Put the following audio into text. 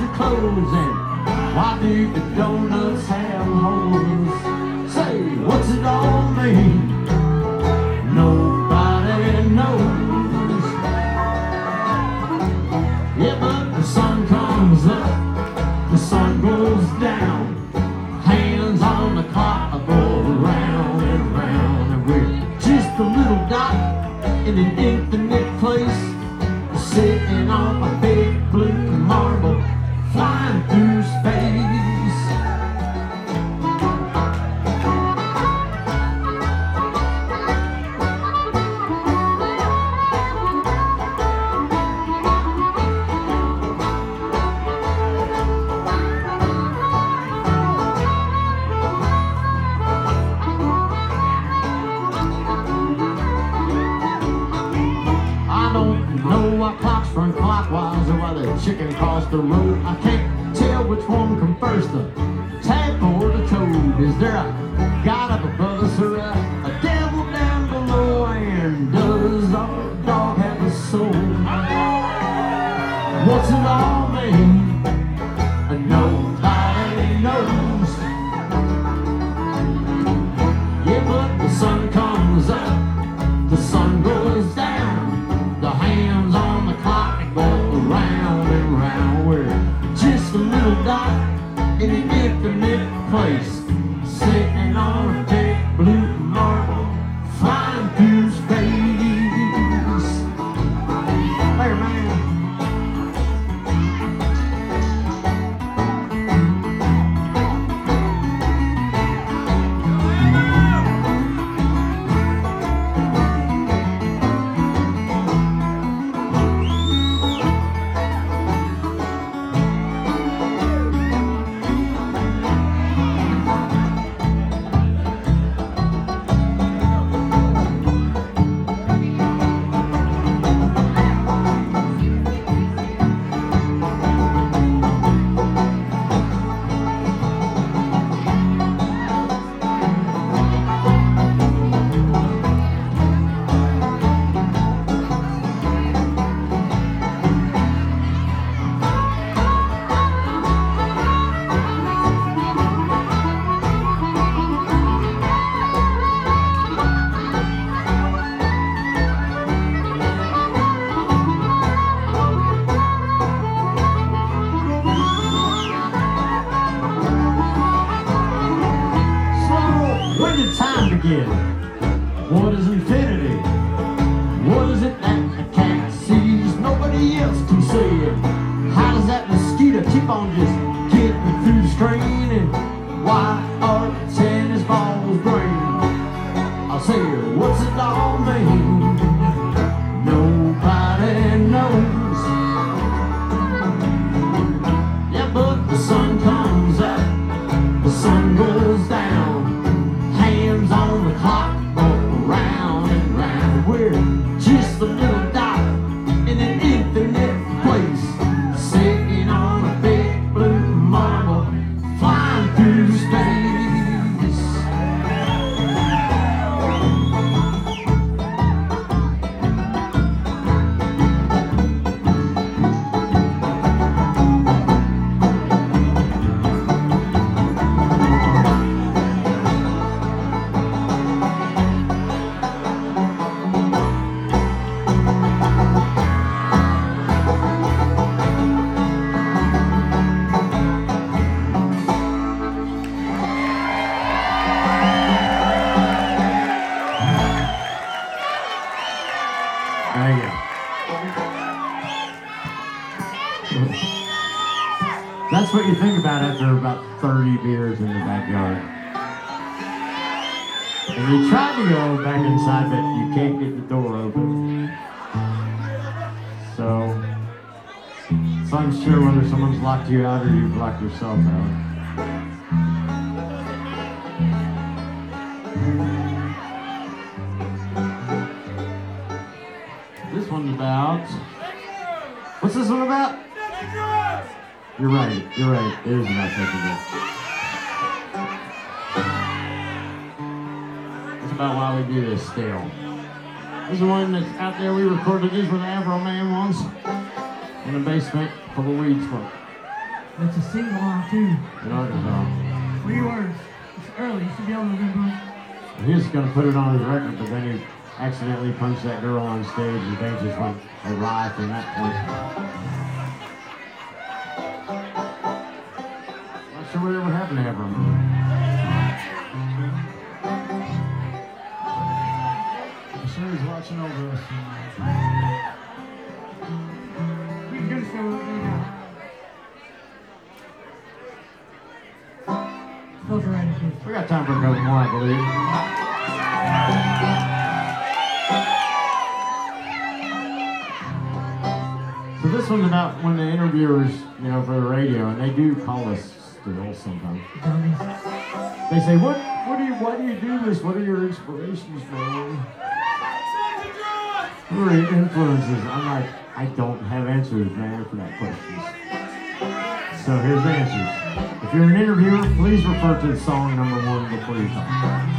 are closing? Why do the donuts have holes? Say, what's it all mean? Nobody knows. Yeah, but the sun comes up, the sun goes down. Hands on the clock, I go round and round, and we're just a little dot in an infinite place, sitting on a big blue marble, flying through space. Know why clocks run clockwise or why the chicken crossed the road. I can't tell which one come first, the tadpole or the toad. Is there a God up above us or a devil down below? And does our dog have a soul? What's it all mean? Nobody knows. Yeah, but the sun comes up, the sun goes down. The hands on the clock go round and round. We're just a little dot in an infinite place, sitting on a big blue marble, flying through space. There, man. When did time begin? What is infinity? What is it that the cat sees nobody else can see it? How does that mosquito keep on just getting through the screen? And why are tennis balls green? I'll say, what's it all mean? Nobody knows. Yeah, but the sun comes up, the sun goes down. Hands on the clock go round and round. We're just a little dot in an infinite place, sitting on a big blue marble, flying through space. There you go. That's what you think about after about 30 beers in the backyard. And you try to go back inside, but you can't get the door open. So it's unsure whether someone's locked you out or you've locked yourself out. This one's about... What's this one about? You're right. It is about taking it. It's about why we do this still. This is one that's out there. We recorded this with Afro Man once in a basement full of weed smoke. It's a single now too. in Arkansas. 3 words. It's early. You should be able to remember. He was going to put it on his record, but then he accidentally punched that girl on stage and things just went awry from that point. Not sure whatever happened to him. I'm sure he's watching over us. He's gonna show it right now. Close your eyes, please. We got time for a couple more, I believe. So this one's about when the interviewers, for the radio, and they do call us still sometimes. Dummies. They say, why do you do this? What are your inspirations, man? Who are your influences? I'm like, I don't have answers, man, for that question. So here's the answers. If you're an interviewer, please refer to the song number 1 before you talk.